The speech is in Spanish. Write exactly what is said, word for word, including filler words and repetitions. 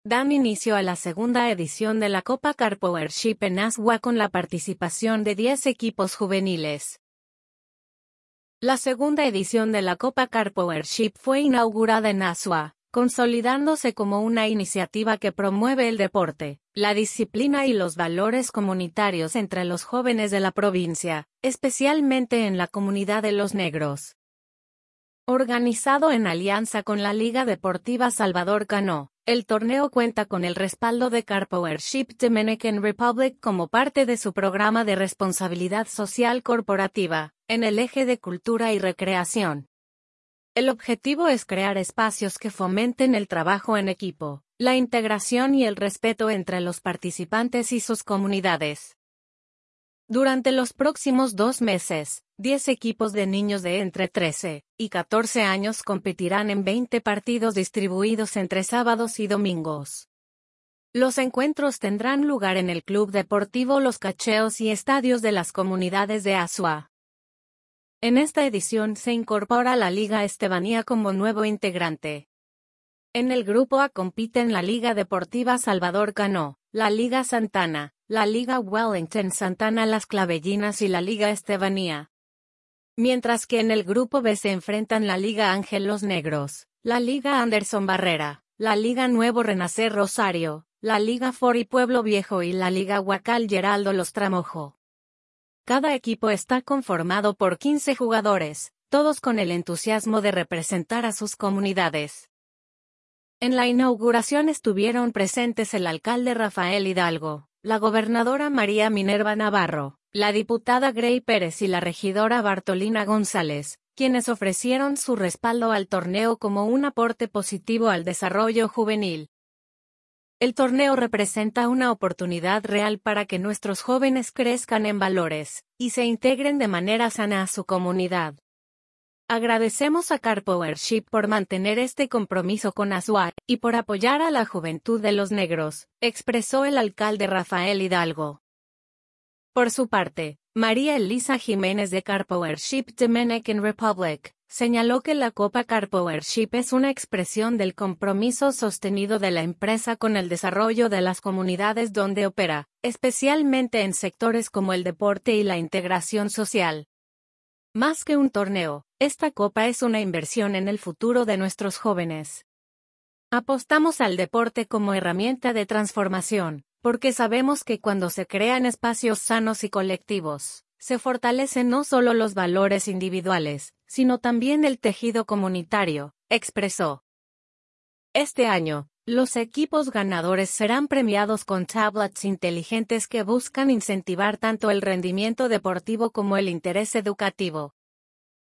dan inicio a la segunda edición de la Copa Car Powership en Asua con la participación de diez equipos juveniles. La segunda edición de la Copa Car Powership fue inaugurada en Asua, consolidándose como una iniciativa que promueve el deporte, la disciplina y los valores comunitarios entre los jóvenes de la provincia, especialmente en la comunidad de los negros. Organizado en alianza con la Liga Deportiva Salvador Cano, el torneo cuenta con el respaldo de Car Powership Dominican Republic como parte de su programa de responsabilidad social corporativa, en el eje de cultura y recreación. El objetivo es crear espacios que fomenten el trabajo en equipo, la integración y el respeto entre los participantes y sus comunidades. Durante los próximos dos meses, diez equipos de niños de entre trece y catorce años competirán en veinte partidos distribuidos entre sábados y domingos. Los encuentros tendrán lugar en el Club Deportivo Los Cacheos y estadios de las comunidades de Asua. En esta edición se incorpora la Liga Estebanía como nuevo integrante. En el Grupo A compiten la Liga Deportiva Salvador Cano, la Liga Santana, la Liga Wellington Santana Las Clavellinas y la Liga Estebanía. Mientras que en el Grupo B se enfrentan la Liga Ángel Los Negros, la Liga Anderson Barrera, la Liga Nuevo Renacer Rosario, la Liga Fori Pueblo Viejo y la Liga Huacal Geraldo Los Tramojo. Cada equipo está conformado por quince jugadores, todos con el entusiasmo de representar a sus comunidades. En la inauguración estuvieron presentes el alcalde Rafael Hidalgo, la gobernadora María Minerva Navarro, la diputada Grey Pérez y la regidora Bartolina González, quienes ofrecieron su respaldo al torneo como un aporte positivo al desarrollo juvenil. El torneo representa una oportunidad real para que nuestros jóvenes crezcan en valores y se integren de manera sana a su comunidad. Agradecemos a Car Powership por mantener este compromiso con Asua y por apoyar a la juventud de los negros, expresó el alcalde Rafael Hidalgo. Por su parte, María Elisa Jiménez de Car Powership Dominican Republic señaló que la Copa Car Powership es una expresión del compromiso sostenido de la empresa con el desarrollo de las comunidades donde opera, especialmente en sectores como el deporte y la integración social. Más que un torneo, esta copa es una inversión en el futuro de nuestros jóvenes. Apostamos al deporte como herramienta de transformación, porque sabemos que cuando se crean espacios sanos y colectivos, se fortalecen no solo los valores individuales, sino también el tejido comunitario, expresó. Este año, los equipos ganadores serán premiados con tablets inteligentes que buscan incentivar tanto el rendimiento deportivo como el interés educativo.